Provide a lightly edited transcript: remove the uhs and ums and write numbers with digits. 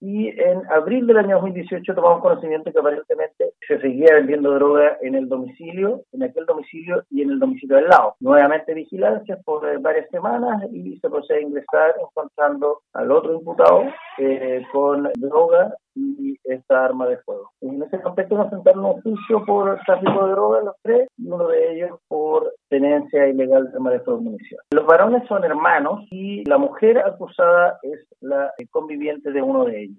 y en abril del año 2018 tomamos conocimiento que aparentemente se seguía vendiendo droga en el domicilio, en aquel domicilio y en el domicilio del lado. Nuevamente vigilancia por varias semanas y se procede a ingresar encontrando al otro imputado con droga y esta arma de fuego. En ese contexto nos sentaron un juicio por tráfico de droga los tres y uno de ellos por tenencia ilegal de arma de fuego y munición. Los varones son hermanos y la mujer acusada es la conviviente de uno de ellos.